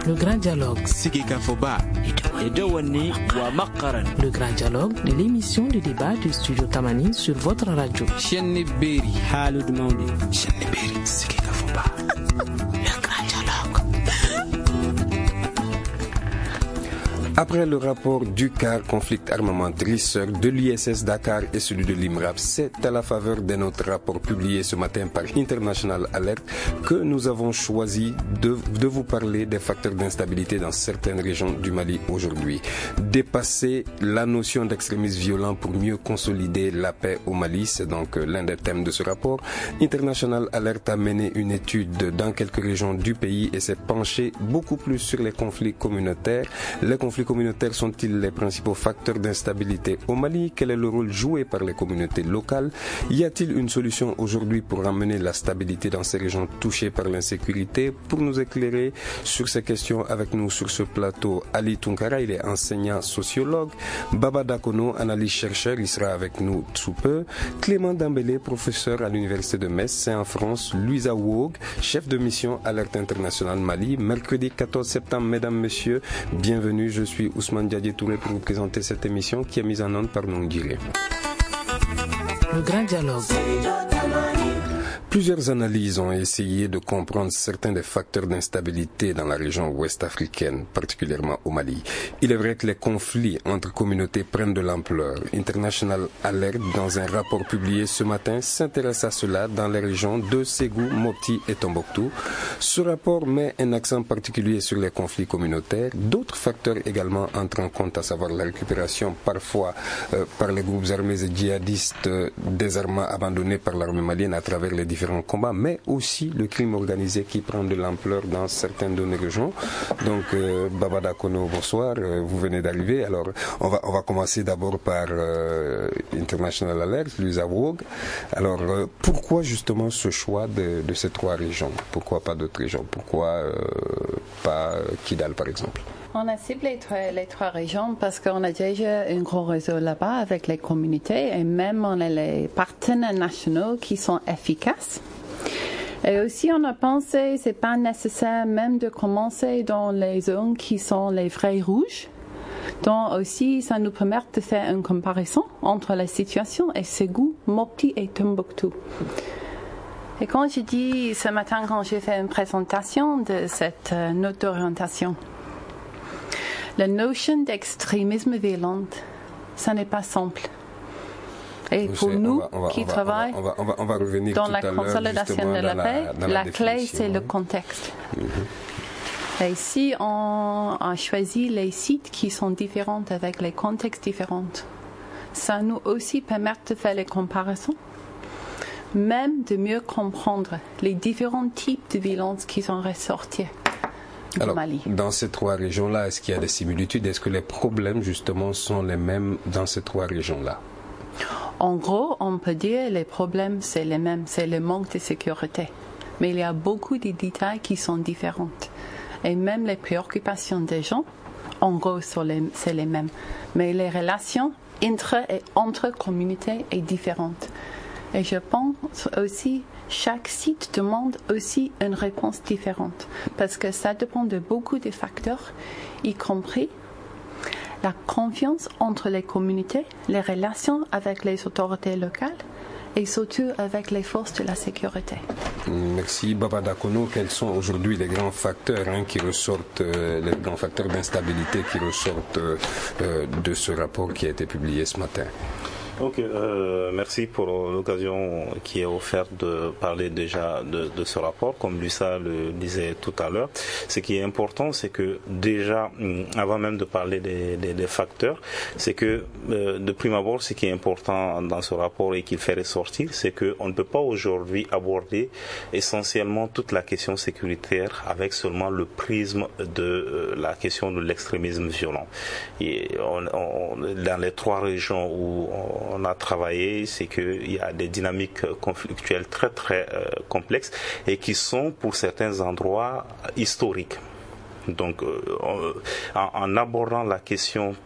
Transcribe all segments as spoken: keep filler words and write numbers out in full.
Le grand dialogue. Sigika Foba. Edouani wa Makaran. Le grand dialogue de l'émission de débat du studio Tamani sur votre radio. Chenni Beri. Halud Maundi. Chenni Beri. Sigika Foba. Le grand dialogue. Après le rapport du C A R, conflit armamentiste de l'I S S Dakar et celui de l'IMRAP, c'est à la faveur de notre rapport publié ce matin par International Alert que nous avons choisi de, de vous parler des facteurs d'instabilité dans certaines régions du Mali aujourd'hui. Dépasser la notion d'extrémisme violent pour mieux consolider la paix au Mali, c'est donc l'un des thèmes de ce rapport. International Alert a mené une étude dans quelques régions du pays et s'est penché beaucoup plus sur les conflits communautaires. Les conflits communautaires sont-ils les principaux facteurs d'instabilité au Mali? Quel est le rôle joué par les communautés locales? Y a-t-il une solution aujourd'hui pour amener la stabilité dans ces régions touchées par l'insécurité? Pour nous éclairer sur ces questions, avec nous sur ce plateau, Ali Tunkara, il est enseignant sociologue. Baba Dakono, analyste chercheur, il sera avec nous sous peu. Clément Dambélé, professeur à l'université de Metz, c'est en France. Louisa Wog, chef de mission Alerte Internationale Mali. Mercredi quatorze septembre, mesdames, messieurs, bienvenue. Je suis Ousmane Diadje Touré pour vous présenter cette émission qui est mise en onde par Nongiré. Le grand dialogue. Plusieurs analyses ont essayé de comprendre certains des facteurs d'instabilité dans la région ouest africaine, particulièrement au Mali. Il est vrai que les conflits entre communautés prennent de l'ampleur. International Alert, dans un rapport publié ce matin, s'intéresse à cela dans les régions de Ségou, Mopti et Tombouctou. Ce rapport met un accent particulier sur les conflits communautaires. D'autres facteurs également entrent en compte, à savoir la récupération parfois euh, par les groupes armés et djihadistes euh, des armements abandonnés par l'armée malienne à travers les différents combats, mais aussi le crime organisé qui prend de l'ampleur dans certaines de nos régions. Donc, euh, Baba Dakono, bonsoir, euh, vous venez d'arriver. Alors, on va, on va commencer d'abord par euh, International Alert, Louisa Wog. Alors, euh, pourquoi justement ce choix de, de ces trois régions? Pourquoi pas d'autres régions? Pourquoi euh, pas Kidal, par exemple? On a ciblé les trois régions parce qu'on a déjà un gros réseau là-bas avec les communautés et même on a les partenaires nationaux qui sont efficaces. Et aussi on a pensé c'est pas nécessaire même de commencer dans les zones qui sont les vrais rouges. Donc aussi ça nous permet de faire une comparaison entre la situation et Ségou, Mopti et Tombouctou. Et quand je dis ce matin quand j'ai fait une présentation de cette euh, note d'orientation, la notion d'extrémisme violent, ça n'est pas simple. Et pour sais, nous on va, on va, qui on va, travaillons on va, on va, on va revenir dans tout la à consolidation de la paix, la, la, la clé c'est le contexte. Mm-hmm. Et ici, on a choisi les sites qui sont différents avec les contextes différents. Ça nous aussi permet de faire les comparaisons, même de mieux comprendre les différents types de violences qui sont ressortis. Alors, Mali. Dans ces trois régions-là, est-ce qu'il y a des similitudes? Est-ce que les problèmes, justement, sont les mêmes dans ces trois régions-là? En gros, on peut dire que les problèmes, c'est les mêmes, c'est le manque de sécurité. Mais il y a beaucoup de détails qui sont différents. Et même les préoccupations des gens, en gros, c'est les mêmes. Mais les relations entre et entre communautés sont différentes. Et je pense aussi chaque site demande aussi une réponse différente parce que ça dépend de beaucoup de facteurs, y compris la confiance entre les communautés, les relations avec les autorités locales et surtout avec les forces de la sécurité. Merci. Baba Dakono, quels sont aujourd'hui les grands facteurs hein, qui ressortent, euh, les grands facteurs d'instabilité qui ressortent euh, de ce rapport qui a été publié ce matin? Ok, euh, merci pour l'occasion qui est offerte de parler déjà de, de ce rapport. Comme Luisa le disait tout à l'heure, ce qui est important, c'est que déjà, avant même de parler des, des, des facteurs, c'est que euh, de prime abord, ce qui est important dans ce rapport et qu'il fait ressortir, c'est qu'on ne peut pas aujourd'hui aborder essentiellement toute la question sécuritaire avec seulement le prisme de euh, la question de l'extrémisme violent. Et on, on, dans les trois régions où on on a travaillé, c'est qu'il y a des dynamiques conflictuelles très très euh, complexes et qui sont pour certains endroits historiques. Donc, euh, en, en abordant la question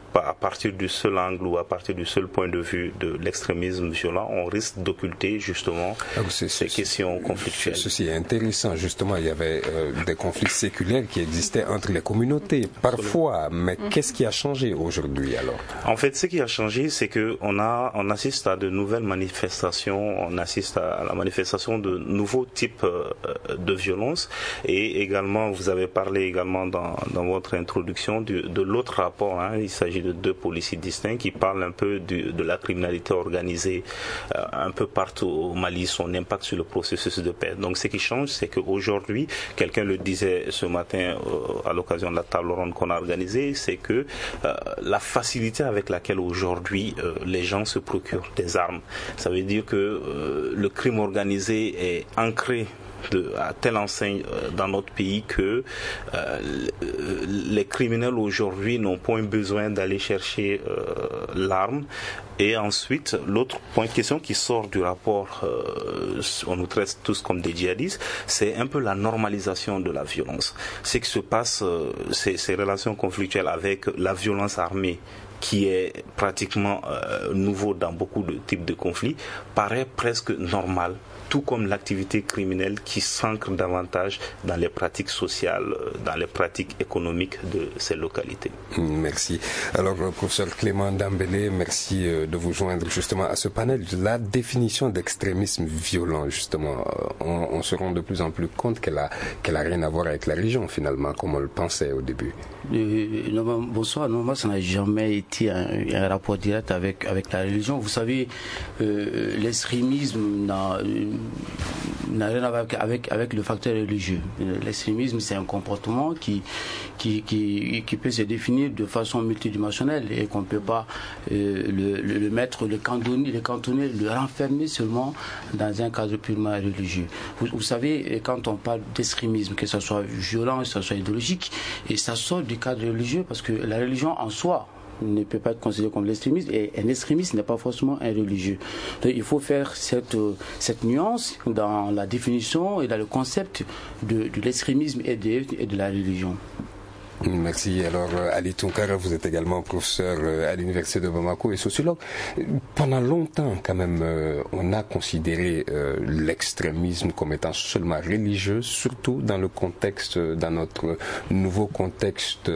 à partir du seul angle ou à partir du seul point de vue de l'extrémisme violent, on risque d'occulter justement Alors, c'est, ces c'est, questions conflictuelles. Ceci est intéressant, justement, il y avait euh, des conflits séculaires qui existaient entre les communautés, parfois, mais mmh. qu'est-ce qui a changé aujourd'hui alors? En fait, ce qui a changé, c'est qu'on a, on assiste à de nouvelles manifestations, on assiste à la manifestation de nouveaux types euh, de violences, et également, vous avez parlé également dans, dans votre introduction du, de l'autre rapport, hein, il s'agit de deux policiers distincts qui parlent un peu du, de la criminalité organisée euh, un peu partout au Mali, son impact sur le processus de paix. Donc ce qui change, c'est qu'aujourd'hui, quelqu'un le disait ce matin euh, à l'occasion de la table ronde qu'on a organisée, c'est que euh, la facilité avec laquelle aujourd'hui euh, les gens se procurent des armes, ça veut dire que euh, le crime organisé est ancré De, à telle enseigne euh, dans notre pays que euh, les criminels aujourd'hui n'ont point besoin d'aller chercher euh, l'arme. Et ensuite, l'autre point de question qui sort du rapport, euh, on nous traite tous comme des djihadistes, c'est un peu la normalisation de la violence. Ce qui se passe, euh, ces, ces relations conflictuelles avec la violence armée, qui est pratiquement euh, nouveau dans beaucoup de types de conflits, paraît presque normal, tout comme l'activité criminelle qui s'ancre davantage dans les pratiques sociales, dans les pratiques économiques de ces localités. Merci. Alors, professeur Clément Dambélé, merci de vous joindre justement à ce panel. La définition d'extrémisme violent, justement, on, on se rend de plus en plus compte qu'elle a, qu'elle a rien à voir avec la religion, finalement, comme on le pensait au début. Euh, non, bonsoir. Non, moi, ça n'a jamais été un, un rapport direct avec, avec la religion. Vous savez, euh, l'extrémisme n'a... n'a rien à voir avec, avec le facteur religieux. L'extrémisme, c'est un comportement qui, qui, qui, qui peut se définir de façon multidimensionnelle et qu'on ne peut pas euh, le, le, le mettre, le cantonner, le cantonner, le renfermer seulement dans un cadre purement religieux. Vous, vous savez, quand on parle d'extrémisme, que ce soit violent, que ce soit idéologique, et ça sort du cadre religieux parce que la religion en soi ne peut pas être considéré comme l'extrémisme, et un extrémiste n'est pas forcément un religieux. Donc il faut faire cette, cette nuance dans la définition et dans le concept de, de l'extrémisme et de, et de la religion. Merci. Alors, Ali Tunkara, vous êtes également professeur à l'université de Bamako et sociologue. Pendant longtemps, quand même, on a considéré l'extrémisme comme étant seulement religieux, surtout dans le contexte, dans notre nouveau contexte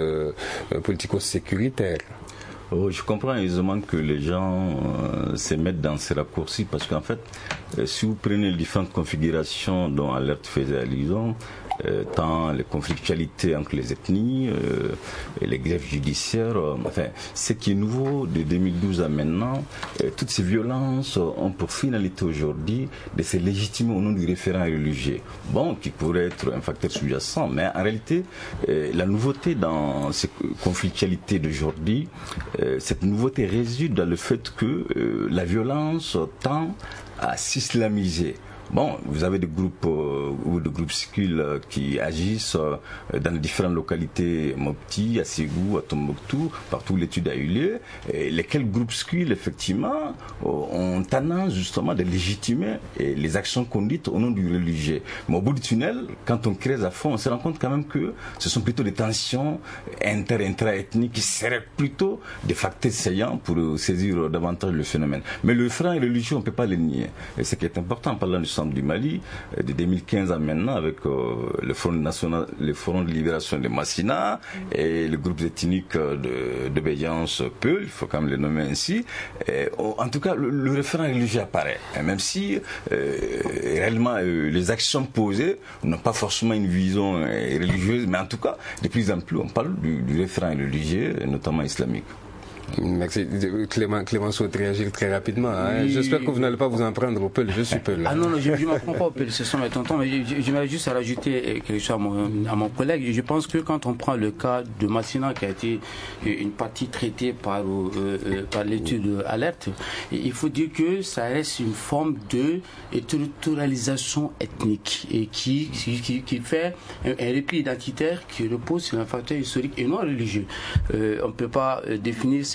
politico-sécuritaire. Oh, je comprends aisément que les gens euh, se mettent dans ces raccourcis parce qu'en fait, euh, si vous prenez les différentes configurations dont Alerte faisait allusion, euh, tant les conflictualités entre les ethnies, euh, et les greffes judiciaires, euh, enfin, ce qui est nouveau de deux mille douze à maintenant, euh, toutes ces violences ont pour finalité aujourd'hui de se légitimer au nom du référent religieux. Bon, qui pourrait être un facteur sous-jacent, mais en réalité, euh, la nouveauté dans ces conflictualités d'aujourd'hui, euh, cette nouveauté réside dans le fait que euh, la violence tend à s'islamiser. Bon, vous avez des groupes euh, ou des groupuscules euh, qui agissent euh, dans les différentes localités, Mopti, à Ségou, à Tombouctou, partout où l'étude a eu lieu, et lesquels groupuscules, effectivement, euh, ont tendance justement de légitimer et les actions conduites au nom du religieux. Mais au bout du tunnel, quand on creuse à fond, on se rend compte quand même que ce sont plutôt des tensions inter-intra-ethniques qui seraient plutôt des facteurs saillants pour euh, saisir davantage le phénomène. Mais le frein religieux, on ne peut pas le nier. Et ce qui est important en parlant du centre du Mali, de deux mille quinze à maintenant, avec euh, le Front national, le Front de libération de Massina et le groupe ethnique de, d'obéissance Peul, il faut quand même le nommer ainsi. Et, en tout cas, le, le référent religieux apparaît, et même si euh, réellement euh, les actions posées n'ont pas forcément une vision euh, religieuse, mais en tout cas, de plus en plus, on parle du, du référent religieux, notamment islamique. Merci. Clément, Clément souhaite réagir très rapidement. Hein. Oui. J'espère que vous n'allez pas vous en prendre au Peul. Je suis Peul. Ah non, non, je ne m'apprends pas au Peul, ce sont mes tontons, mais j'aimerais juste rajouter quelque chose à mon, à mon collègue. Je pense que quand on prend le cas de Massina, qui a été une partie traitée par, euh, par l'étude Alerte, il faut dire que ça reste une forme de territorialisation ethnique et qui, qui, qui fait un, un repli identitaire qui repose sur un facteur historique et non religieux. Euh, on ne peut pas définir ces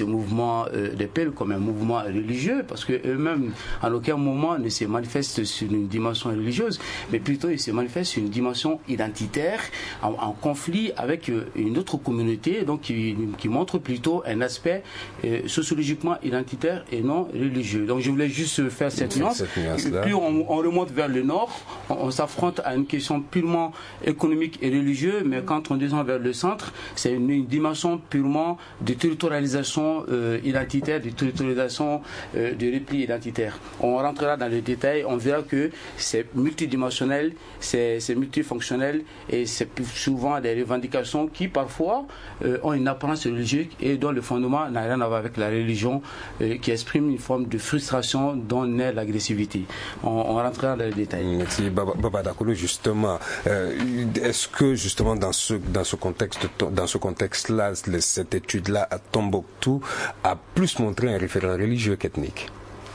mouvements euh, des Peuls comme un mouvement religieux, parce que eux-mêmes, en aucun moment, ne se manifestent sur une dimension religieuse, mais plutôt ils se manifestent sur une dimension identitaire, en, en conflit avec euh, une autre communauté, donc qui, qui montre plutôt un aspect euh, sociologiquement identitaire et non religieux. Donc je voulais juste faire cette nuance. Plus on, on remonte vers le nord, on, on s'affronte à une question purement économique et religieuse, mais quand on descend vers le centre, c'est une, une dimension purement de territorialisation euh, identitaire, de territorialisation euh, de repli identitaire. On rentrera dans le détail, on verra que c'est multidimensionnel, c'est, c'est multifonctionnel et c'est souvent des revendications qui parfois euh, ont une apparence religieuse et dont le fondement n'a rien à voir avec la religion, euh, qui exprime une forme de frustration dont naît l'agressivité. On, on rentrera dans le détail. Merci Baba Dakolo. Justement, euh, est-ce que justement dans ce dans ce contexte dans ce contexte-là, cette étude-là à Tombouctou a plus montré un référent religieux qu'ethnique?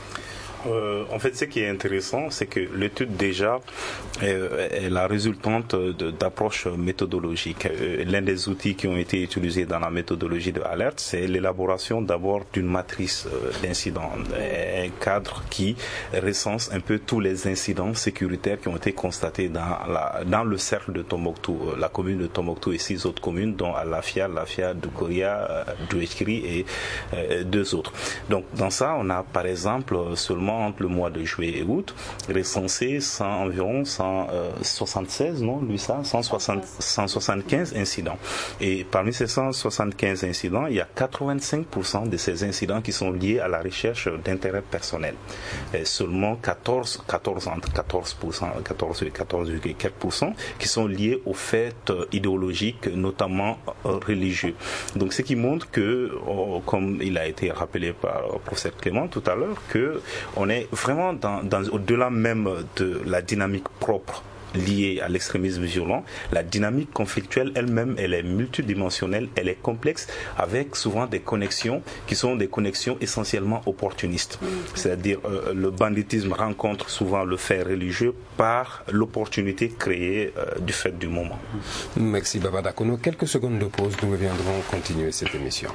Euh, en fait, ce qui est intéressant, c'est que l'étude déjà euh, est la résultante de, d'approches méthodologiques. Euh, l'un des outils qui ont été utilisés dans la méthodologie de Alert, c'est l'élaboration d'abord d'une matrice euh, d'incidents, un cadre qui recense un peu tous les incidents sécuritaires qui ont été constatés dans, la, dans le cercle de Tombouctou, euh, la commune de Tombouctou et six autres communes, dont Alafia, Lafia, Doukoria, euh, Douechkiri et euh, deux autres. Donc, dans ça, on a par exemple seulement entre le mois de juillet et août, recensé cent, environ cent soixante-seize, non, lui ça, cent soixante, cent soixante-quinze incidents. Et parmi ces cent soixante-quinze incidents, il y a quatre-vingt-cinq pour cent de ces incidents qui sont liés à la recherche d'intérêt personnel. Et seulement quatorze, quatorze, entre quatorze pour cent, quatorze et quatorze virgule quatre pour cent qui sont liés aux faits idéologiques, notamment religieux. Donc, ce qui montre que, oh, comme il a été rappelé par le professeur Clément tout à l'heure, que on est vraiment dans, dans, au-delà même de la dynamique propre liée à l'extrémisme violent. La dynamique conflictuelle elle-même, elle est multidimensionnelle, elle est complexe, avec souvent des connexions qui sont des connexions essentiellement opportunistes. C'est-à-dire euh, le banditisme rencontre souvent le fait religieux par l'opportunité créée euh, du fait du moment. Merci Baba Dakono. Quelques secondes de pause, nous reviendrons continuer cette émission.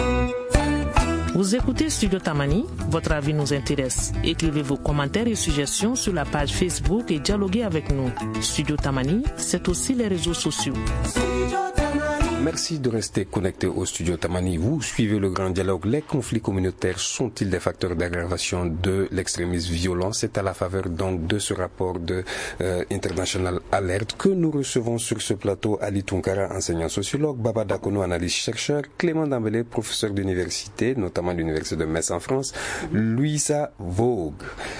Vous écoutez Studio Tamani, votre avis nous intéresse. Écrivez vos commentaires et suggestions sur la page Facebook et dialoguez avec nous. Studio Tamani, c'est aussi les réseaux sociaux. Merci de rester connecté au Studio Tamani. Vous suivez le grand dialogue. Les conflits communautaires sont-ils des facteurs d'aggravation de l'extrémisme violent? C'est à la faveur donc de ce rapport de euh, International Alert que nous recevons sur ce plateau Ali Tunkara, enseignant sociologue, Baba Dakono, analyste chercheur, Clément Dambélé, professeur d'université, notamment l'université de Metz en France, Louisa Vogue,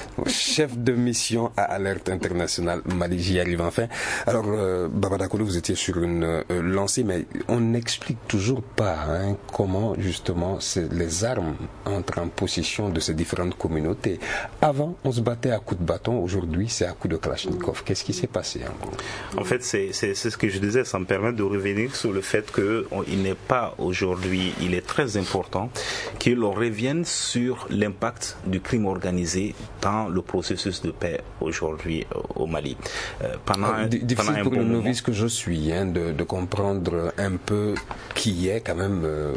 chef de mission à Alert International Mali. J'y arrive enfin. Alors, euh, Baba Dakono, vous étiez sur une euh, lancée, mais on n'explique toujours pas hein, comment justement les armes entrent en possession de ces différentes communautés. Avant, on se battait à coups de bâton, aujourd'hui c'est à coups de Kalachnikov. Qu'est-ce qui s'est passé encore? En fait, c'est, c'est, c'est ce que je disais, ça me permet de revenir sur le fait qu'il n'est pas aujourd'hui, il est très important qu'il revienne sur l'impact du crime organisé dans le processus de paix aujourd'hui au Mali. Euh, pendant, ah, difficile pendant un pour bon le novice moment, que je suis hein, de, de comprendre un peu qui est quand même euh,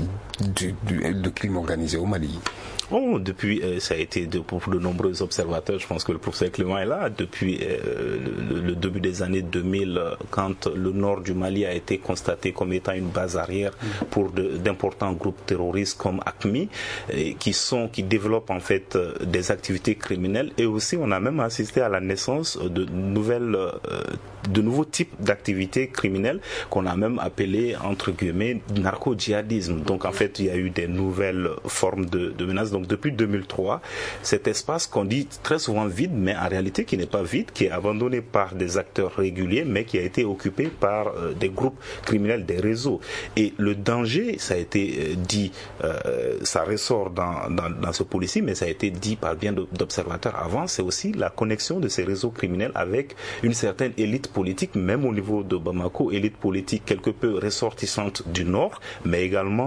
du, du, le crime organisé au Mali. Oh, depuis, euh, ça a été de, pour de nombreux observateurs, je pense que le professeur Clément est là, depuis euh, le, le début des années deux mille, quand le nord du Mali a été constaté comme étant une base arrière pour de, d'importants groupes terroristes comme A C M I, et qui sont, qui développent en fait euh, des activités criminelles, et aussi on a même assisté à la naissance de nouvelles, euh, de nouveaux types d'activités criminelles qu'on a même appelées, entre guillemets, narco-djihadisme. Donc en fait, il y a eu des nouvelles formes de, de menaces. Donc depuis deux mille trois, cet espace qu'on dit très souvent vide, mais en réalité qui n'est pas vide, qui est abandonné par des acteurs réguliers, mais qui a été occupé par euh, des groupes criminels, des réseaux. Et le danger, ça a été euh, dit, euh, ça ressort dans, dans, dans ce policy, mais ça a été dit par bien d'observateurs avant, c'est aussi la connexion de ces réseaux criminels avec une certaine élite politique, même au niveau de Bamako, élite politique quelque peu ressortissante du Nord, mais également élite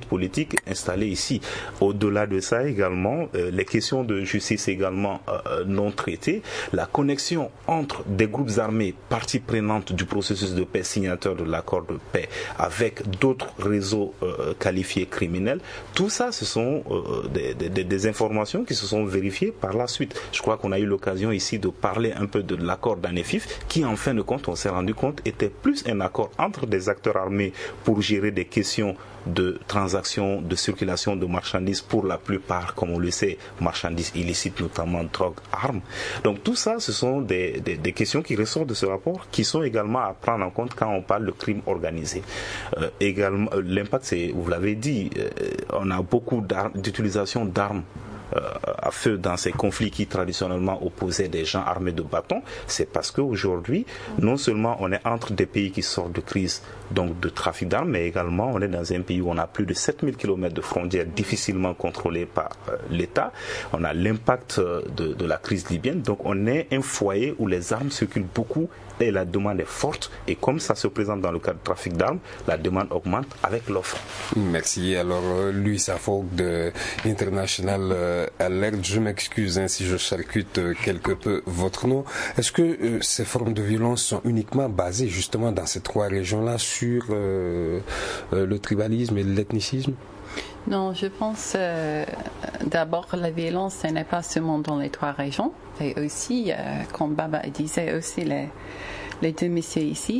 élite politique installée ici. Au-delà de ça également, euh, les questions de justice également euh, non traitées, la connexion entre des groupes armés, parties prenantes du processus de paix, signataires de l'accord de paix, avec d'autres réseaux euh, qualifiés criminels, tout ça, ce sont euh, des, des, des informations qui se sont vérifiées par la suite. Je crois qu'on a eu l'occasion ici de parler un peu de l'accord d'Anefif, qui en fin de compte, on s'est rendu compte, était plus un accord entre des acteurs armés pour gérer des questions de transactions, de circulation de marchandises, pour la plupart, comme on le sait, marchandises illicites, notamment drogue, armes. Donc tout ça, ce sont des, des, des questions qui ressortent de ce rapport, qui sont également à prendre en compte quand on parle de crime organisé. Euh, également, l'impact, c'est, vous l'avez dit, euh, on a beaucoup d'utilisation d'armes Euh, à feu dans ces conflits qui traditionnellement opposaient des gens armés de bâtons. C'est parce qu'aujourd'hui, non seulement on est entre des pays qui sortent de crise, donc de trafic d'armes, mais également on est dans un pays où on a plus de sept mille kilomètres de frontières difficilement contrôlées par euh, l'État. On a l'impact de, de la crise libyenne, donc on est un foyer où les armes circulent beaucoup et la demande est forte, et comme ça se présente dans le cadre du trafic d'armes, la demande augmente avec l'offre. Merci. Alors, euh, Louis Safog de International euh, Alert, je m'excuse hein, si je charcute euh, quelque peu votre nom. Est-ce que euh, ces formes de violence sont uniquement basées justement dans ces trois régions-là sur euh, euh, le tribalisme et l'ethnicisme? Non, je pense euh, d'abord la violence, ce n'est pas seulement dans les trois régions, et aussi, euh, comme Baba disait aussi, les, les deux messieurs ici,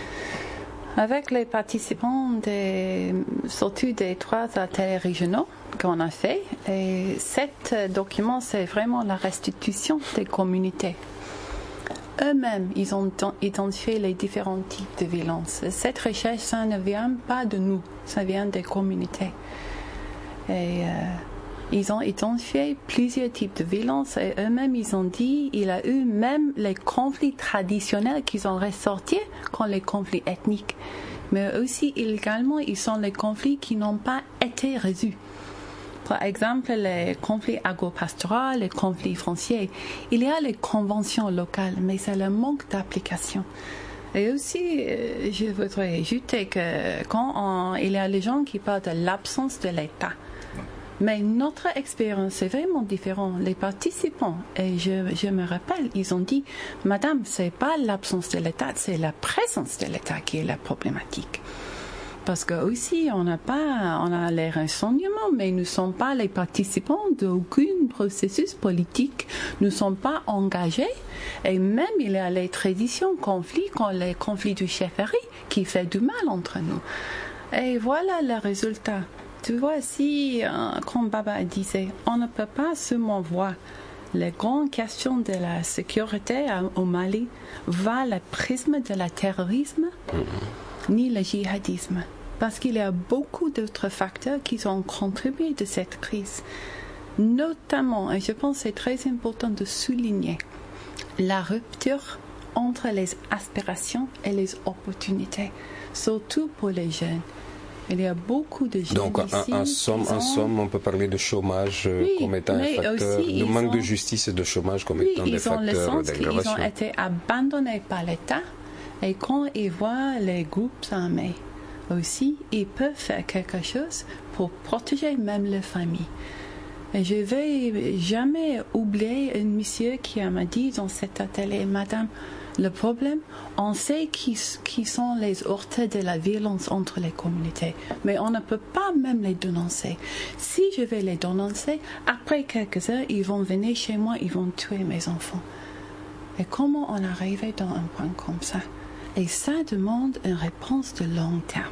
avec les participants, des, surtout des trois ateliers régionaux qu'on a fait. Et cet document, c'est vraiment la restitution des communautés. Eux-mêmes, ils ont identifié les différents types de violences. Cette recherche, ça ne vient pas de nous, ça vient des communautés. Et euh, ils ont identifié plusieurs types de violences, et eux-mêmes ils ont dit il y a eu même les conflits traditionnels qui sont ressortis comme les conflits ethniques, mais aussi également ils sont les conflits qui n'ont pas été résolus. Par exemple, les conflits agro-pastoraux, les conflits fonciers, il y a les conventions locales, mais c'est le manque d'application. Et aussi, je voudrais ajouter que quand on, il y a les gens qui parlent de l'absence de l'État, mais notre expérience est vraiment différente. Les participants, et je, je me rappelle, ils ont dit, Madame, c'est pas l'absence de l'État, c'est la présence de l'État qui est la problématique. Parce que aussi, on n'a pas, on a les renseignements, mais nous ne sommes pas les participants d'aucun processus politique. Nous ne sommes pas engagés. Et même, il y a les traditions, conflits, comme les conflits de chefferie, qui fait du mal entre nous. Et voilà le résultat. Tu vois, si, euh, comme Baba disait, on ne peut pas seulement voir les grandes questions de la sécurité au Mali vers le prisme de la terrorisme, mm-hmm. ni le djihadisme. Parce qu'il y a beaucoup d'autres facteurs qui ont contribué de cette crise. Notamment, et je pense que c'est très important de souligner, la rupture entre les aspirations et les opportunités, surtout pour les jeunes. Il y a beaucoup de jeunes Donc, ici. En, en, somme, ont... en somme, on peut parler de chômage euh, oui, comme étant un facteur, de manque ont... de justice et de chômage comme oui, étant des facteurs d'aggravation. Ils ont été abandonnés par l'État, et quand ils voient les groupes armés aussi, ils peuvent faire quelque chose pour protéger même leur famille. Et je ne vais jamais oublier un monsieur qui m'a dit dans cet atelier, Madame, le problème, on sait qui, qui sont les auteurs de la violence entre les communautés, mais on ne peut pas même les dénoncer. Si je vais les dénoncer, après quelques heures, ils vont venir chez moi, ils vont tuer mes enfants. Et comment on est arrivé dans un point comme ça? Et ça demande une réponse de long terme.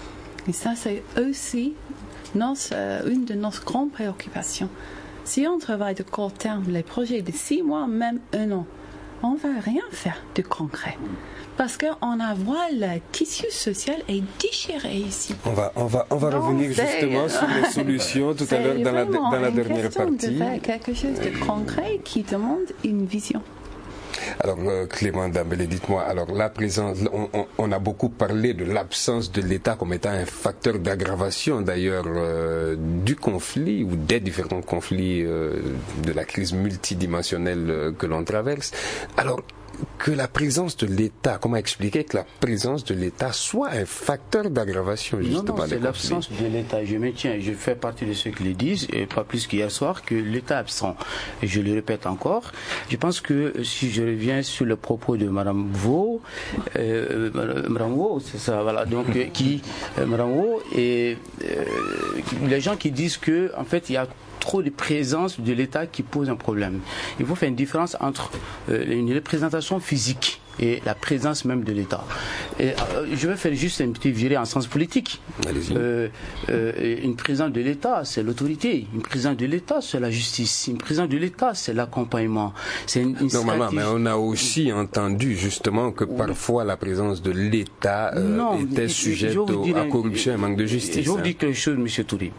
Et ça, c'est aussi nos, euh, une de nos grandes préoccupations. Si on travaille de court terme, les projets de six mois, même un an, on ne va rien faire de concret. Parce qu'on a vu le tissu social est déchiré ici. On va, on va, on va Donc, revenir justement sur les solutions tout à l'heure dans la, dans la dernière partie. De faire quelque chose de concret qui demande une vision. Alors, euh, Clément Dambélé, dites-moi, alors la présence, on, on, on a beaucoup parlé de l'absence de l'État comme étant un facteur d'aggravation d'ailleurs euh, du conflit ou des différents conflits euh, de la crise multidimensionnelle euh, que l'on traverse. Alors, que la présence de l'État, comment expliquer que la présence de l'État soit un facteur d'aggravation justement? Non, non, c'est l'absence de l'État. Je maintiens, je fais partie de ceux qui le disent, et pas plus qu'hier soir, que l'État est absent. Et je le répète encore. Je pense que si je reviens sur le propos de Madame Vaux, euh, Madame Vaux, c'est ça, voilà, donc euh, qui, euh, Madame Vaux, et euh, les gens qui disent que, en fait, il y a trop de présence de l'État qui pose un problème. Il faut faire une différence entre euh, une représentation physique et la présence même de l'État. Et euh, je vais faire juste un petit viré en sens politique. Euh, euh, une présence de l'État, c'est l'autorité. Une présence de l'État, c'est la justice. Une présence de l'État, c'est l'accompagnement. C'est une, une Normalement, mais on a aussi entendu justement que parfois la présence de l'État euh, non, était sujette à corruption et manque de justice. Je vous hein. dis quelque chose, M. Touré.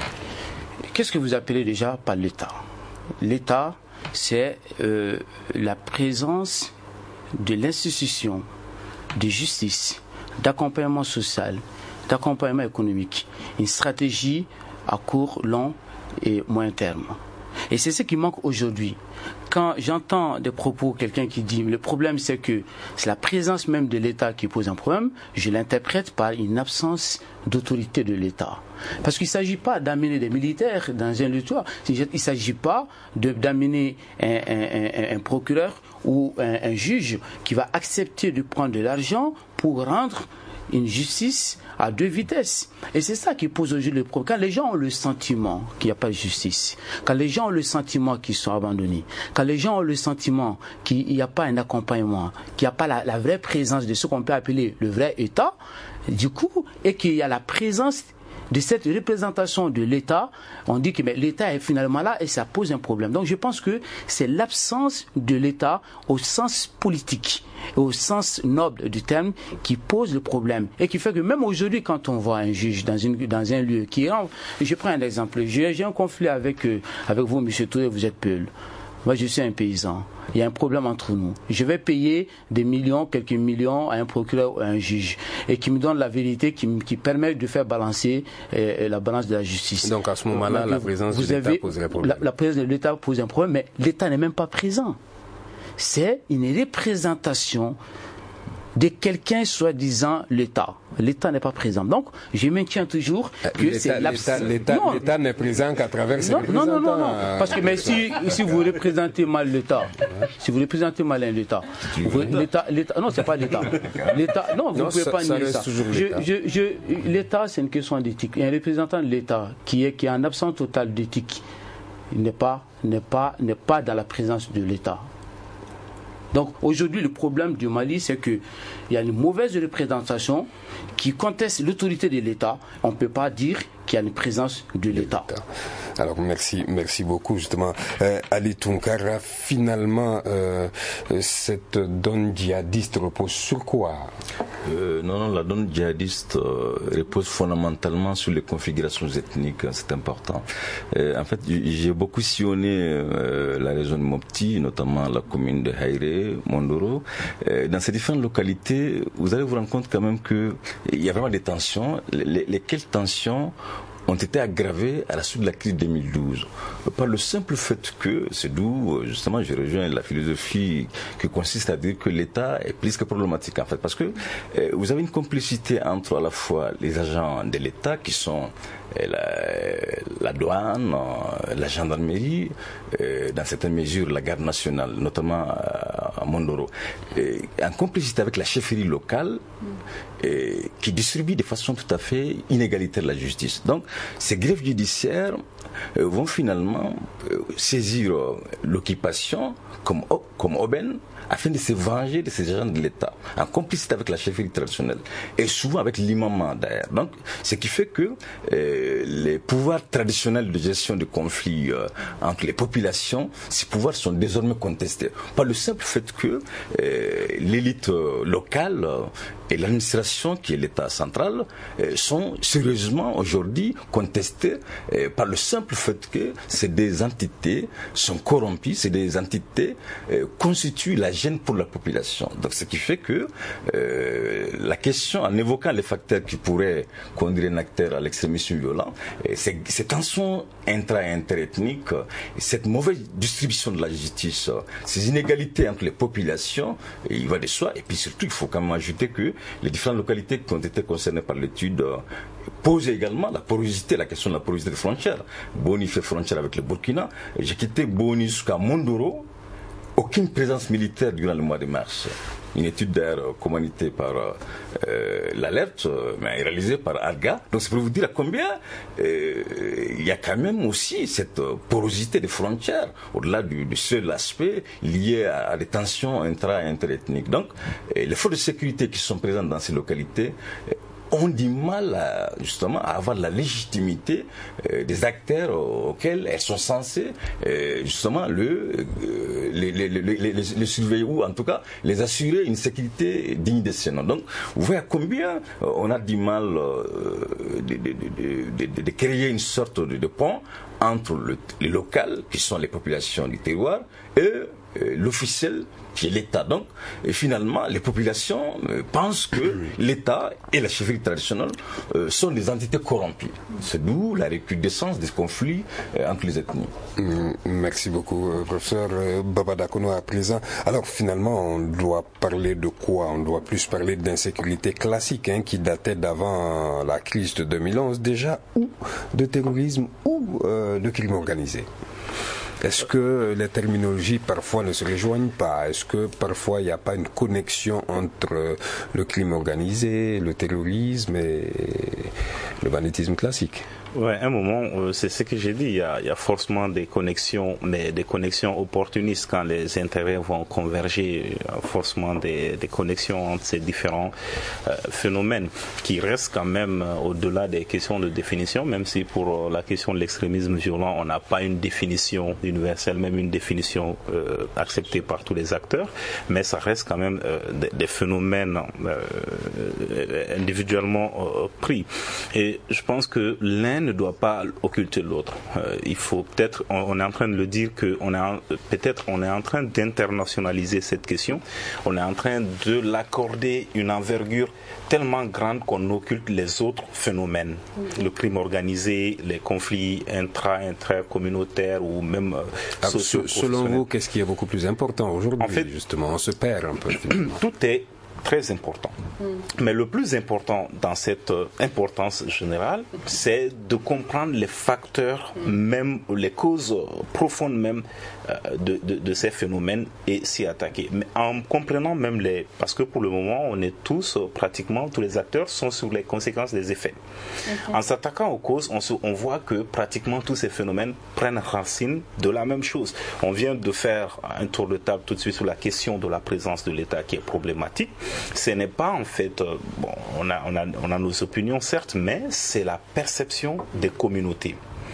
Qu'est-ce que vous appelez déjà par l'État? L'État, c'est euh, la présence de l'institution de justice, d'accompagnement social, d'accompagnement économique, une stratégie à court, long et moyen terme. Et c'est ce qui manque aujourd'hui. Quand j'entends des propos, quelqu'un qui dit le problème c'est que c'est la présence même de l'État qui pose un problème, je l'interprète par une absence d'autorité de l'État. Parce qu'il ne s'agit pas d'amener des militaires dans un lieu, il ne s'agit pas de, d'amener un, un, un, un procureur ou un, un juge qui va accepter de prendre de l'argent pour rendre une justice à deux vitesses. Et c'est ça qui pose aujourd'hui le problème. Quand les gens ont le sentiment qu'il n'y a pas de justice, quand les gens ont le sentiment qu'ils sont abandonnés, quand les gens ont le sentiment qu'il n'y a pas un accompagnement, qu'il n'y a pas la, la vraie présence de ce qu'on peut appeler le vrai État, du coup, et qu'il y a la présence de cette représentation de l'État, on dit que mais l'État est finalement là et ça pose un problème. Donc je pense que c'est l'absence de l'État au sens politique et au sens noble du terme qui pose le problème et qui fait que même aujourd'hui quand on voit un juge dans, une, dans un lieu qui rend, je prends un exemple, j'ai, j'ai un conflit avec, euh, avec vous M. Touré, vous êtes Peul. Moi, je suis un paysan. Il y a un problème entre nous. Je vais payer des millions, quelques millions à un procureur ou à un juge et qui me donne la vérité, qui, qui permet de faire balancer euh, la balance de la justice. Donc à ce moment-là, Donc, la présence vous de l'État avez, pose un problème. La, la présence de l'État pose un problème, mais l'État n'est même pas présent. C'est une représentation de quelqu'un soi-disant l'État. L'État n'est pas présent. Donc, je maintiens toujours que l'État, c'est l'absence. L'État, l'État, l'État n'est présent qu'à travers ses non, représentants. Non, non, non, non. Parce que mais si, si vous représentez mal l'État, si vous représentez mal l'État, vous, l'État, l'État, non, c'est pas l'État. L'État, non, vous ne pouvez ça, pas nier ça. L'État. Je, je, je, l'État, c'est une question d'éthique. Il y a un représentant de l'État qui est, qui est en absence totale d'éthique. Il n'est pas, n'est pas, n'est pas dans la présence de l'État. Donc aujourd'hui, le problème du Mali, c'est qu'il y a une mauvaise représentation qui conteste l'autorité de l'État. On ne peut pas dire qu'il y a une présence de l'État. Alors merci, merci beaucoup justement. Euh, Ali Tounkara, finalement, euh, cette donne djihadiste repose sur quoi? euh, Non, non, la donne djihadiste euh, repose fondamentalement sur les configurations ethniques, c'est important. Euh, en fait, j'ai beaucoup sillonné euh, la région de Mopti, notamment la commune de Haïré, Mondoro. Euh, dans ces différentes localités, vous allez vous rendre compte quand même qu'il y a vraiment des tensions. Les, lesquelles tensions ont été aggravées à la suite de la crise deux mille douze. Par le simple fait que, c'est d'où, justement, je rejoins la philosophie qui consiste à dire que l'État est plus que problématique, en fait. Parce que euh, vous avez une complicité entre à la fois les agents de l'État qui sont euh, la, la douane, euh, la gendarmerie, euh, dans certaines mesures la garde nationale, notamment à, à Mondoro, et en complicité avec la chefferie locale et, qui distribue de façon tout à fait inégalitaire la justice. Donc, ces greffes judiciaires euh, vont finalement euh, saisir euh, l'occupation comme, comme aubaine afin de se venger de ces agents de l'État, en complicité avec la chefferie traditionnelle, et souvent avec l'imam d'ailleurs. Donc, ce qui fait que euh, les pouvoirs traditionnels de gestion de conflits euh, entre les populations, ces pouvoirs sont désormais contestés par le simple fait que euh, l'élite euh, locale euh, et l'administration, qui est l'État central, euh, sont sérieusement aujourd'hui contestés euh, par le simple fait que c'est des entités sont corrompues, c'est des entités euh, constituent la gêne pour la population. Donc ce qui fait que euh, la question, en évoquant les facteurs qui pourraient conduire un acteur à l'extrémisme violent, euh, c'est ces tensions intra- et interethniques, euh, cette mauvaise distribution de la justice, euh, ces inégalités entre les populations, euh, il va de soi. Et puis surtout, il faut quand même ajouter que les différentes localités qui ont été concernées par l'étude euh, posent également la porosité, la question de la porosité des frontières. Boni fait frontière avec le Burkina. J'ai quitté Boni jusqu'à Mondoro. Aucune présence militaire durant le mois de mars. Une étude d'ailleurs commanditée par euh, l'Alerte, euh, mais réalisée par Arga. Donc c'est pour vous dire à combien euh, il y a quand même aussi cette porosité des frontières, au-delà du, du seul aspect lié à, à des tensions intra- et interethniques. Donc euh, les forces de sécurité qui sont présentes dans ces localités euh, ont du mal à, justement à avoir la légitimité euh, des acteurs auxquels elles sont censées euh, justement le, euh, les, les, les, les, les surveiller ou en tout cas les assurer une sécurité digne de ce nom. Donc vous voyez à combien euh, on a du mal euh, de, de, de, de, de créer une sorte de, de pont entre le, les locales qui sont les populations du terroir et euh, l'officiel qui est l'État. Donc, et finalement, les populations euh, pensent que l'État et la chefferie traditionnelle euh, sont des entités corrompues. C'est d'où la recrudescence des conflits euh, entre les ethnies. Mmh, merci beaucoup, euh, professeur euh, Baba Dakono à présent. Alors, finalement, on doit parler de quoi? On doit plus parler d'insécurité classique hein, qui datait d'avant la crise de deux mille onze déjà, ou de terrorisme, ou euh, de crime organisé. Est-ce que les terminologies parfois ne se rejoignent pas? Est-ce que parfois il n'y a pas une connexion entre le crime organisé, le terrorisme et le banditisme classique? Ouais, un moment, euh, c'est ce que j'ai dit, il y, a, il y a forcément des connexions, mais des connexions opportunistes quand les intérêts vont converger, il y a forcément des, des connexions entre ces différents euh, phénomènes qui restent quand même euh, au-delà des questions de définition, même si pour euh, la question de l'extrémisme violent, on n'a pas une définition universelle, même une définition euh, acceptée par tous les acteurs, mais ça reste quand même euh, des, des phénomènes euh, individuellement euh, pris. Et je pense que l'un ne doit pas occulter l'autre. Euh, il faut peut-être, on, on est en train de le dire que on est peut-être on est en train d'internationaliser cette question. On est en train de l'accorder une envergure tellement grande qu'on occulte les autres phénomènes, mmh. le crime organisé, les conflits intra intra-communautaires ou même euh, sociaux. Selon vous, qu'est-ce qui est beaucoup plus important aujourd'hui? En fait, justement, on se perd un peu. Tout est très important. Mm. Mais le plus important dans cette euh, importance générale, c'est de comprendre les facteurs, mm. même les causes profondes même euh, de, de, de ces phénomènes et s'y attaquer. Mais en comprenant même les... Parce que pour le moment, on est tous, euh, pratiquement tous les acteurs sont sur les conséquences des effets. Okay. En s'attaquant aux causes, on, se, on voit que pratiquement tous ces phénomènes prennent racine de la même chose. On vient de faire un tour de table tout de suite sur la question de la présence de l'État qui est problématique. Ce n'est pas en fait, euh, bon, on a, on a, on a nos opinions certes, mais c'est la perception des communautés.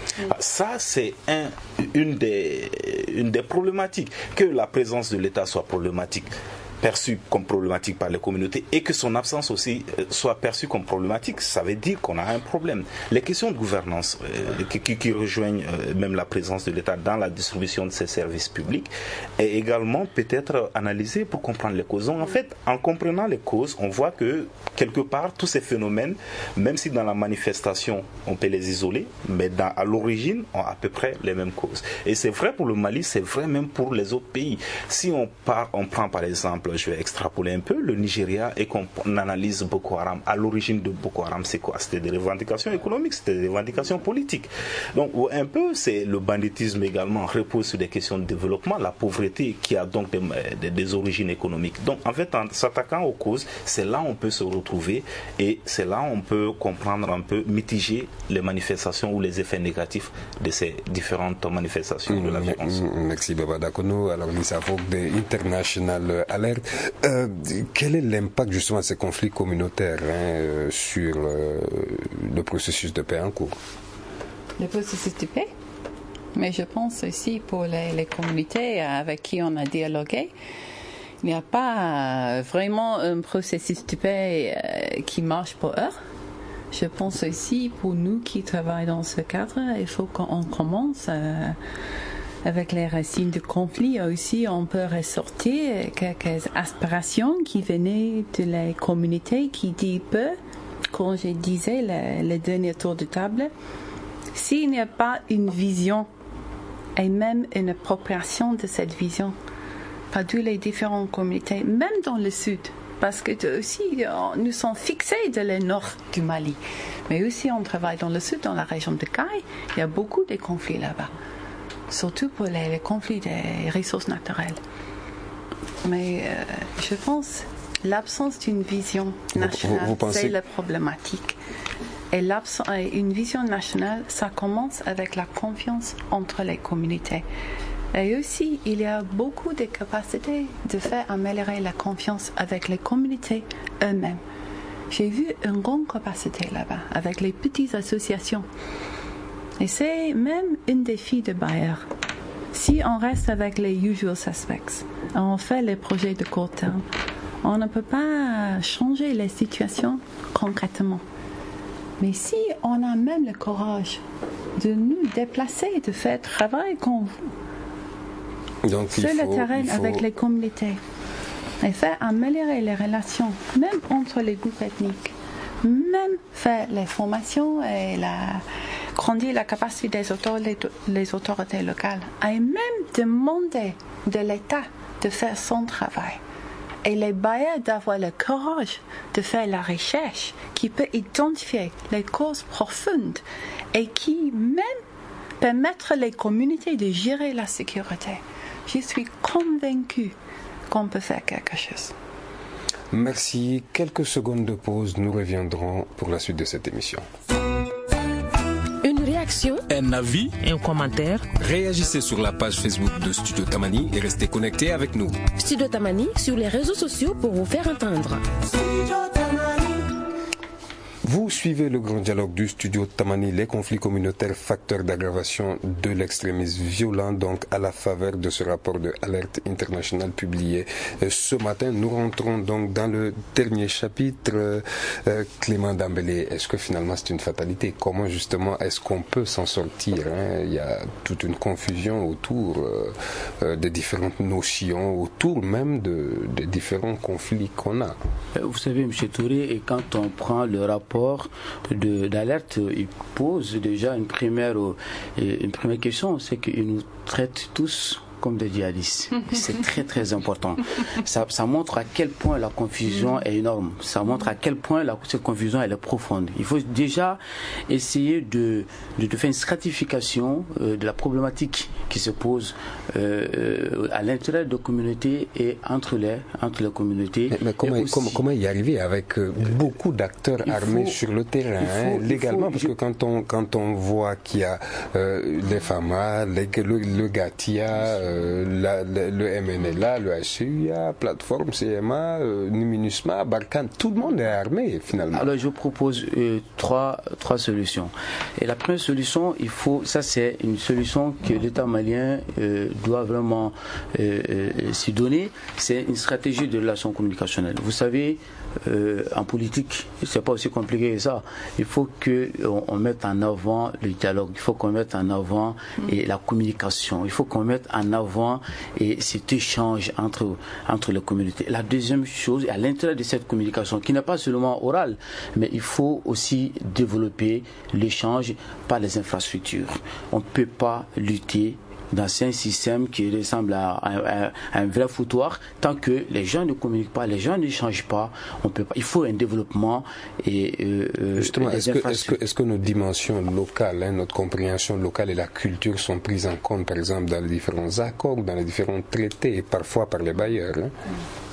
Ça, c'est un, une, des, une des problématiques. Que la présence de l'État soit problématique, perçue comme problématique par les communautés, et que son absence aussi soit perçue comme problématique, ça veut dire qu'on a un problème. Les questions de gouvernance euh, qui, qui, qui rejoignent euh, même la présence de l'État dans la distribution de ses services publics est également peut-être analysée pour comprendre les causes. Donc, en fait, en comprenant les causes, on voit que quelque part, tous ces phénomènes, même si dans la manifestation, on peut les isoler, mais dans, à l'origine, ont à peu près les mêmes causes. Et c'est vrai pour le Mali, c'est vrai même pour les autres pays. Si on, part, on prend par exemple, je vais extrapoler un peu, le Nigeria, et qu'on analyse Boko Haram, à l'origine de Boko Haram, c'est quoi? C'était des revendications économiques, c'était des revendications politiques. Donc, un peu, c'est le banditisme également repose sur des questions de développement, la pauvreté qui a donc des, des, des origines économiques. Donc, en fait, en s'attaquant aux causes, c'est là où on peut se retrouver et c'est là où on peut comprendre un peu, mitiger les manifestations ou les effets négatifs de ces différentes manifestations de la violence. Merci Baba Dakono. Alors, Lisa Vogue de International Alert. Euh, quel est l'impact justement de ces conflits communautaires hein, sur euh, le processus de paix en cours? Le processus de paix? Mais je pense aussi pour les, les communautés avec qui on a dialogué, Il n'y a pas vraiment un processus de paix euh, qui marche pour eux. Je pense aussi, pour nous qui travaillons dans ce cadre, il faut qu'on commence euh, avec les racines de conflit. Aussi, on peut ressortir quelques aspirations qui venaient de la communauté qui dit peu, comme je disais, le, le dernier tour de table. S'il n'y a pas une vision et même une appropriation de cette vision par toutes les différentes communautés, même dans le sud, parce que aussi nous sommes fixés dans le nord du Mali, mais aussi on travaille dans le sud, dans la région de Caille, il y a beaucoup de conflits là-bas, surtout pour les, les conflits des ressources naturelles. Mais euh, je pense l'absence d'une vision nationale, vous, vous pensez... c'est la problématique. Et une vision nationale, ça commence avec la confiance entre les communautés. Et aussi, il y a beaucoup de capacités de faire améliorer la confiance avec les communautés eux-mêmes. J'ai vu une grande capacité là-bas, avec les petites associations. Et c'est même une défi de bailleurs. Si on reste avec les usual suspects, on fait les projets de court terme, on ne peut pas changer les situations concrètement. Mais si on a même le courage de nous déplacer, de faire travail comme vous, donc, sur faut, le terrain faut... avec les communautés, et faire améliorer les relations, même entre les groupes ethniques, même faire les formations et la, grandir la capacité des autorités, les autorités locales, et même demander de l'État de faire son travail. Et les bailleurs d'avoir le courage de faire la recherche qui peut identifier les causes profondes et qui même permettre les communautés de gérer la sécurité. Je suis convaincue qu'on peut faire quelque chose. Merci. Quelques secondes de pause. Nous reviendrons pour la suite de cette émission. Un avis, un commentaire. Réagissez sur la page Facebook de Studio Tamani et restez connectés avec nous. Studio Tamani sur les réseaux sociaux pour vous faire entendre. Vous suivez le grand dialogue du Studio Tamani, les conflits communautaires, facteurs d'aggravation de l'extrémisme violent, donc à la faveur de ce rapport de Alerte International publié ce matin. Nous rentrons donc dans le dernier chapitre. Euh, Clément Dambélé, est-ce que finalement c'est une fatalité? Comment justement est-ce qu'on peut s'en sortir, hein? Il y a toute une confusion autour euh, des différentes notions, autour même de, des différents conflits qu'on a. Vous savez, M. Touré, et quand on prend le rapport De, d'alerte, il pose déjà une première, une première question, c'est qu'il nous traite tous comme des djihadistes. C'est très très important. Ça, ça montre à quel point la confusion est énorme. Ça montre à quel point la, cette confusion elle est profonde. Il faut déjà essayer de, de, de faire une stratification euh, de la problématique qui se pose euh, à l'intérieur de la communauté et entre les, entre les communautés. Mais, mais comment, aussi, comment, comment y arriver avec euh, beaucoup d'acteurs armés faut, sur le terrain, faut, hein, légalement, faut, parce je... que quand on, quand on voit qu'il y a euh, les F A M A, les, le, le GATIA, euh, La, le, le M N L A, le H C U A, Plateforme C M A, euh, MINUSMA, Barkhane, tout le monde est armé finalement. Alors je propose euh, trois, trois solutions. Et la première solution, il faut, ça c'est une solution que l'État malien euh, doit vraiment euh, euh, s'y donner, c'est une stratégie de relations communicationnelles. Vous savez, euh, en politique, c'est pas aussi compliqué que ça. Il faut qu'on on mette en avant le dialogue, il faut qu'on mette en avant et la communication, il faut qu'on mette en avant et cet échange entre, entre les communautés. La deuxième chose, à l'intérieur de cette communication, qui n'est pas seulement orale, mais il faut aussi développer l'échange par les infrastructures. On ne peut pas lutter dans un système qui ressemble à, à, à un vrai foutoir, tant que les gens ne communiquent pas, les gens ne changent pas, on peut pas. Il faut un développement et euh, justement. Est-ce que, est-ce que, est-ce que nos dimensions locales, hein, notre compréhension locale et la culture sont prises en compte, par exemple, dans les différents accords, dans les différents traités, et parfois par les bailleurs, hein?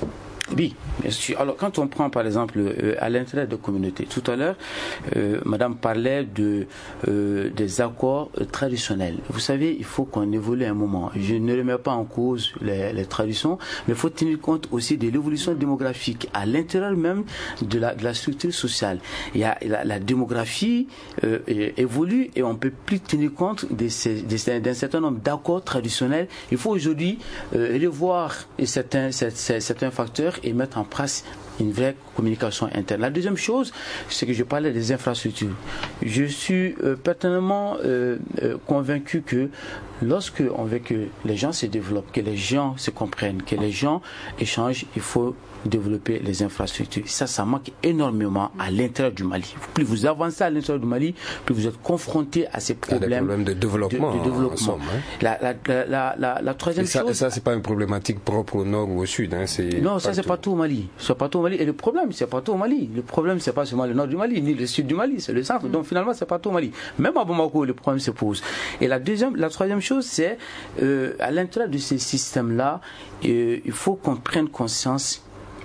Oui, bien sûr. Alors, quand on prend par exemple euh, à l'intérêt de communautés, tout à l'heure, euh, Madame parlait de, euh, des accords euh, traditionnels. Vous savez, il faut qu'on évolue un moment. Je ne remets pas en cause les, les traditions, mais il faut tenir compte aussi de l'évolution démographique à l'intérieur même de la, de la structure sociale. Il y a, la, la démographie euh, évolue et on ne peut plus tenir compte de ces, de, d'un certain nombre d'accords traditionnels. Il faut aujourd'hui euh, revoir certains, certains, certains facteurs et mettre en place une vraie communication interne. La deuxième chose, c'est que je parlais des infrastructures. Je suis euh, pertinemment euh, euh, convaincu que lorsque on veut que les gens se développent, que les gens se comprennent, que les gens échangent, il faut développer les infrastructures. Ça, ça manque énormément à l'intérieur du Mali. Plus vous avancez à l'intérieur du Mali, plus vous êtes confronté à ces problèmes, des problèmes de développement. De, de développement. Somme, hein. la, la, la, la, la troisième et ça, chose... Et ça, c'est pas une problématique propre au nord ou au sud. Hein, c'est non, partout. Ça, c'est partout au Mali. C'est partout au Mali. Et le problème, c'est partout au Mali. Le problème, c'est pas seulement le nord du Mali, ni le sud du Mali, c'est le centre. Donc, finalement, c'est partout au Mali. Même à Bamako, le problème se pose. Et la deuxième, la troisième chose, c'est euh, à l'intérieur de ces systèmes-là, euh, il faut qu'on prenne conscience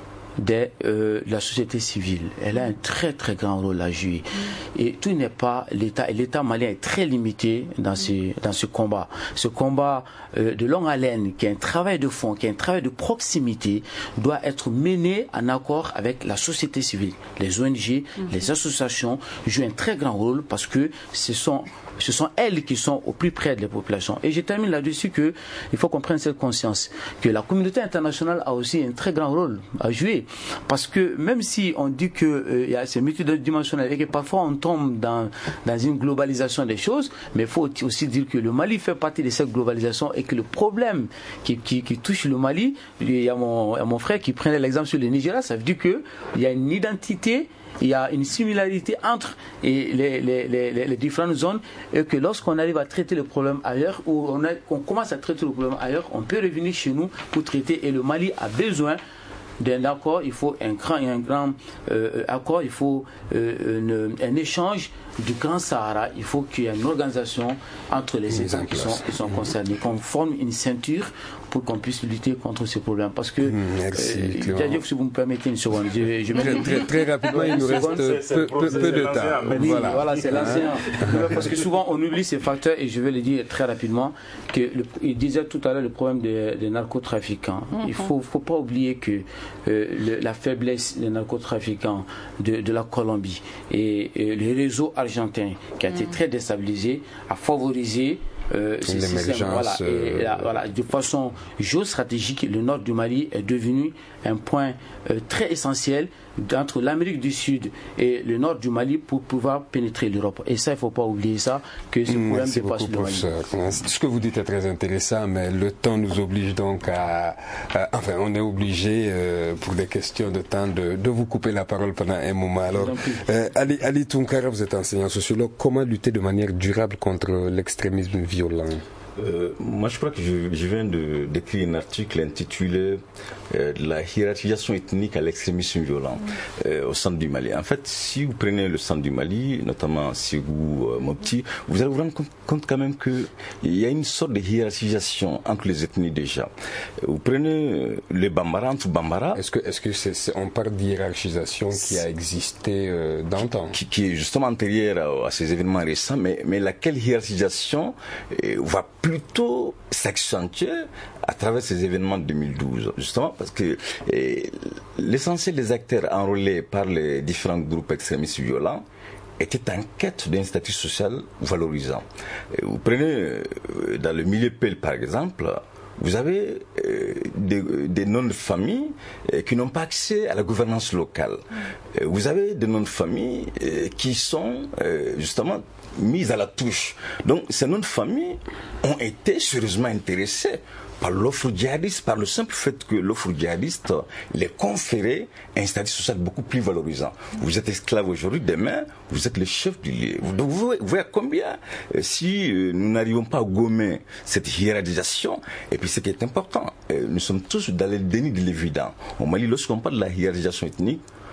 de euh, la société civile. Elle a un très très grand rôle à jouer. Et tout n'est pas l'État. Et l'État malien est très limité dans ce, dans ce combat. Ce combat euh, de longue haleine, qui est un travail de fond, qui est un travail de proximité, doit être mené en accord avec la société civile. Les O N G, mmh. les associations jouent un très grand rôle parce que ce sont Ce sont elles qui sont au plus près des populations. Et je termine là-dessus que il faut qu'on prenne cette conscience que la communauté internationale a aussi un très grand rôle à jouer. Parce que même si on dit que euh, y a c'est multidimensionnel et que parfois on tombe dans, dans une globalisation des choses, mais il faut aussi dire que le Mali fait partie de cette globalisation et que le problème qui, qui, qui touche le Mali, il y a mon, il y a mon frère qui prenait l'exemple sur le Nigeria, ça veut dire qu'il y a une identité, il y a une similarité entre les, les, les, les, les différentes zones et que lorsqu'on arrive à traiter le problème ailleurs ou on, a, on commence à traiter le problème ailleurs, on peut revenir chez nous pour traiter. Et le Mali a besoin d'un accord, il faut un grand, un grand euh, accord, il faut euh, une, un échange du Grand Sahara. Il faut qu'il y ait une organisation entre les États qui sont, qui sont concernés, qu'on forme une ceinture pour qu'on puisse lutter contre ces problèmes. Parce que, merci, euh, si vous me permettez une seconde, je, je très, très, très rapidement, il nous reste peu, peu, peu de temps. Oui, voilà, voilà c'est l'ancien. Parce que souvent, on oublie ces facteurs, et je vais le dire très rapidement, que le, il disait tout à l'heure le problème des, des narcotrafiquants. Mm-hmm. Il ne faut, faut pas oublier que euh, le, la faiblesse des narcotrafiquants de, de la Colombie et, et les réseaux argentins, qui a été mm. très déstabilisé, a favorisé Euh, ces systèmes, voilà, et, là, voilà, de façon géostratégique, le nord du Mali est devenu un point euh, très essentiel entre l'Amérique du Sud et le nord du Mali pour pouvoir pénétrer l'Europe. Et ça, il ne faut pas oublier ça, que ce problème Merci dépasse beaucoup, le Mali. Professeur. Ce que vous dites est très intéressant, mais le temps nous oblige donc à... à enfin, on est obligé, euh, pour des questions de temps, de, de vous couper la parole pendant un moment. Alors, euh, Ali, Ali Tounkara, vous êtes enseignant sociologue. Comment lutter de manière durable contre l'extrémisme violent? Euh, moi, je crois que je, je viens de d'écrire un article intitulé euh, La hiérarchisation ethnique à l'extrémisme violent euh, au centre du Mali. En fait, si vous prenez le centre du Mali, notamment Ségou, euh, Mopti, vous allez vous rendre compte, compte quand même qu'il y a une sorte de hiérarchisation entre les ethnies déjà. Vous prenez les Bambara, entre Bambara. Est-ce que, est-ce que c'est, c'est, on parle d'hiérarchisation qui a existé euh, d'antan, qui, qui est justement antérieure à, à ces événements récents, mais, mais laquelle hiérarchisation euh, va plutôt s'accentuer à travers ces événements de deux mille douze, justement parce que eh, l'essentiel des acteurs enrôlés par les différents groupes extrémistes violents étaient en quête d'un statut social valorisant. Et vous prenez dans le milieu P E L par exemple, vous avez euh, des, des noms de famille euh, qui n'ont pas accès à la gouvernance locale. Euh, vous avez des noms de famille euh, qui sont euh, justement mis à la touche. Donc ces noms de famille ont été sérieusement intéressés par l'offre djihadiste, par le simple fait que l'offre djihadiste les conférait un statut social beaucoup plus valorisant. Vous êtes esclave aujourd'hui, demain, vous êtes le chef du lieu. Donc vous voyez combien, euh, si euh, nous n'arrivons pas à gommer cette hiérarchisation, et puis ce qui est important, euh, nous sommes tous dans le déni de l'évident. Au Mali, lorsqu'on parle de la hiérarchisation ethnique,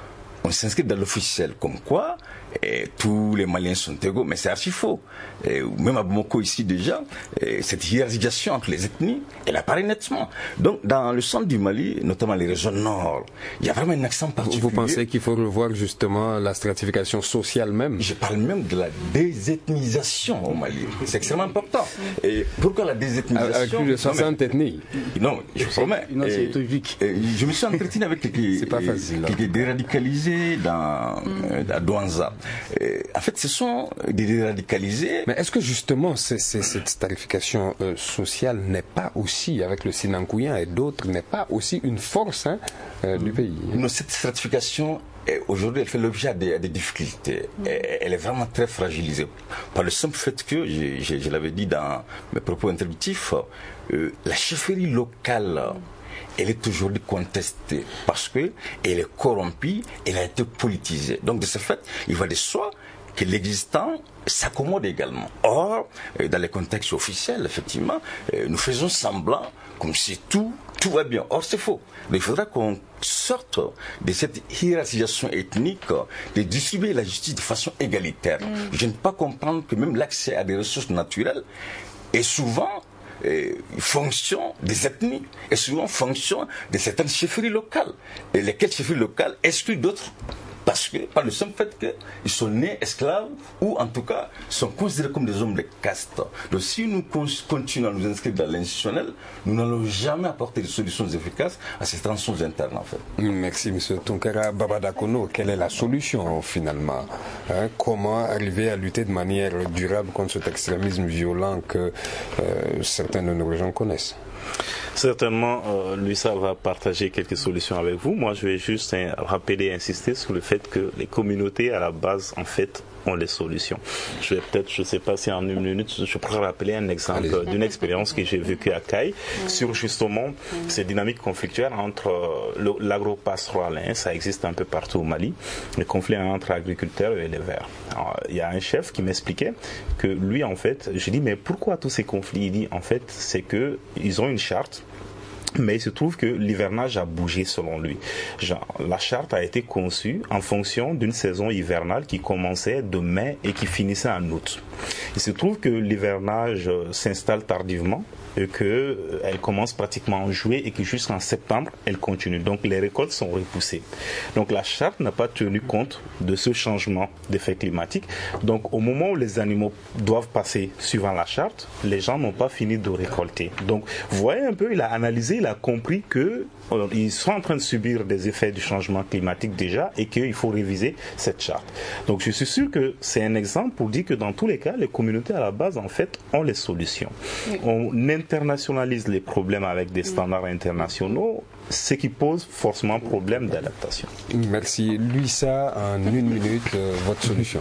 on s'inscrit dans l'officiel, comme quoi et tous les Maliens sont égaux, mais c'est archi faux. Et même à Bamako ici déjà, cette hiérarchisation entre les ethnies, elle apparaît nettement. Donc dans le centre du Mali, notamment les régions nord, il y a vraiment un accent particulier. Vous pensez qu'il faut revoir justement la stratification sociale même? Je parle même de la désethnisation au Mali. C'est extrêmement important. Et pourquoi la désethnisation? Avec plus de soixante ethnies. Non, je promets. Non, c'est utopique. Je me suis entretenu avec quelques, c'est pas facile, quelques déradicalisés dans, euh, à Douanza. Et, en fait, ce sont des déradicalisés. Mais est-ce que justement c'est, c'est, cette stratification euh, sociale n'est pas aussi, avec le Sinankouyan et d'autres, n'est pas aussi une force hein, euh, du pays? Non, cette stratification, aujourd'hui, elle fait l'objet des, des difficultés. Elle est vraiment très fragilisée. Par le simple fait que, je, je, je l'avais dit dans mes propos introductifs, euh, la chefferie locale, elle est aujourd'hui contestée parce que elle est corrompue, elle a été politisée. Donc de ce fait, il va de soi que l'existant s'accommode également. Or, dans les contextes officiels, effectivement, nous faisons semblant comme si tout, tout va bien. Or, c'est faux. Donc, il faudra qu'on sorte de cette hiérarchisation ethnique, de distribuer la justice de façon égalitaire. Mm. Je ne peux pas comprendre que même l'accès à des ressources naturelles est souvent Et fonction des ethnies et souvent fonction de certaines chefferies locales, et lesquelles chefferies locales excluent d'autres parce que par le simple fait qu'ils sont nés esclaves ou en tout cas sont considérés comme des hommes de caste. Donc si nous continuons à nous inscrire dans l'institutionnel, nous n'allons jamais apporter des solutions efficaces à ces tensions internes en fait. Merci M. Tunkara Babadakono. Quelle est la solution finalement hein? Comment arriver à lutter de manière durable contre cet extrémisme violent que euh, certains de nos régions connaissent? Certainement, euh, Luisa va partager quelques solutions avec vous. Moi, je vais juste hein, rappeler et insister sur le fait que les communautés, à la base, en fait, ont les solutions. Je vais peut-être, je ne sais pas si en une minute, je pourrais rappeler un exemple Allez. d'une expérience que j'ai vécue à Caille sur justement ces dynamiques conflictuelles entre euh, l'agro-pastoral. Hein, ça existe un peu partout au Mali, les conflits entre agriculteurs et les verts. Alors, il y a un chef qui m'expliquait que lui, en fait, j'ai dit, mais pourquoi tous ces conflits? Il dit, en fait, c'est que ils ont une charte. Mais il se trouve que l'hivernage a bougé selon lui. Genre, la charte a été conçue en fonction d'une saison hivernale qui commençait de mai et qui finissait en août. Il se trouve que l'hivernage s'installe tardivement et qu'elle commence pratiquement en juillet et que jusqu'en septembre, elle continue. Donc les récoltes sont repoussées. Donc la charte n'a pas tenu compte de ce changement d'effet climatique. Donc au moment où les animaux doivent passer suivant la charte, les gens n'ont pas fini de récolter. Donc vous voyez un peu, il a analysé, il a compris que ils sont en train de subir des effets du changement climatique déjà et qu'il faut réviser cette charte. Donc je suis sûr que c'est un exemple pour dire que dans tous les cas, les communautés à la base en fait ont les solutions. Oui. On internationalise les problèmes avec des standards internationaux, ce qui pose forcément problème d'adaptation. Merci. Luisa, en une minute, euh, votre solution.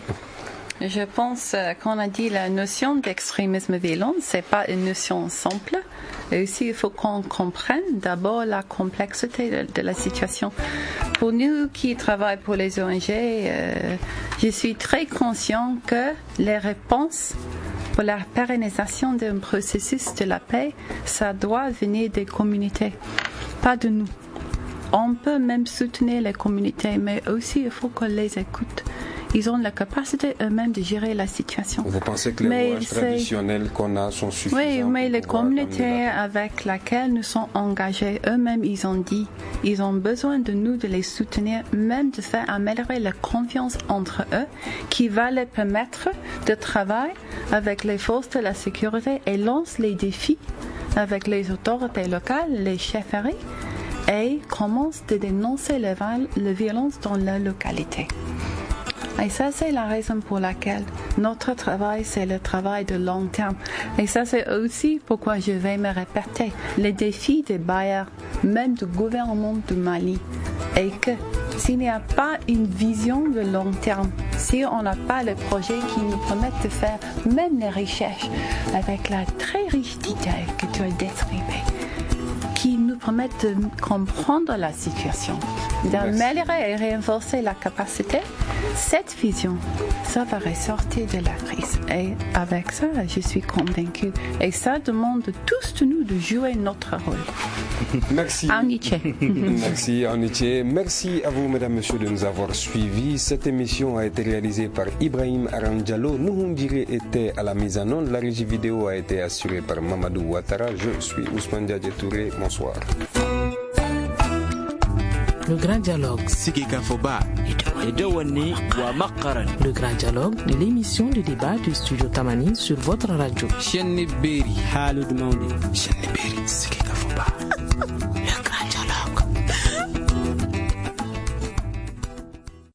Je pense qu'on a dit la notion d'extrémisme violent, c'est pas une notion simple. Et aussi, il faut qu'on comprenne d'abord la complexité de, de la situation. Pour nous qui travaillons pour les O N G, euh, je suis très conscient que les réponses pour la pérennisation d'un processus de la paix, ça doit venir des communautés, pas de nous. On peut même soutenir les communautés, mais aussi il faut qu'on les écoute. Ils ont la capacité eux-mêmes de gérer la situation. Vous pensez que les mais rouages traditionnels qu'on a sont suffisants? Oui, mais les communautés avec lesquelles nous sommes engagés, eux-mêmes, ils ont dit, ils ont besoin de nous de les soutenir, même de faire améliorer la confiance entre eux, qui va les permettre de travailler avec les forces de la sécurité et lancer les défis avec les autorités locales, les chefferies, et commence de dénoncer les, les violences dans la localité. Et ça, c'est la raison pour laquelle notre travail, c'est le travail de long terme. Et ça, c'est aussi pourquoi je vais me répéter. Les défis des bailleurs, même du gouvernement du Mali, et que s'il n'y a pas une vision de long terme, si on n'a pas le projet qui nous permettent de faire même les recherches avec la très riche détail que tu as décrivée, qui nous permettent de comprendre la situation, d'améliorer et renforcer la capacité, cette vision, ça va ressortir de la crise. Et avec ça, je suis convaincue. Et ça demande de tous de nous de jouer notre rôle. Merci. Amitié. Merci, amitié. Merci à vous, mesdames, messieurs, de nous avoir suivis. Cette émission a été réalisée par Ibrahim Aranjalo. Nouhoundire était à la mise en onde. La régie vidéo a été assurée par Mamadou Ouattara. Je suis Ousmane Diadje Touré. Bonsoir. Le Grand Dialogue. Le Grand Dialogue, l'émission de débat du studio Tamani sur votre radio.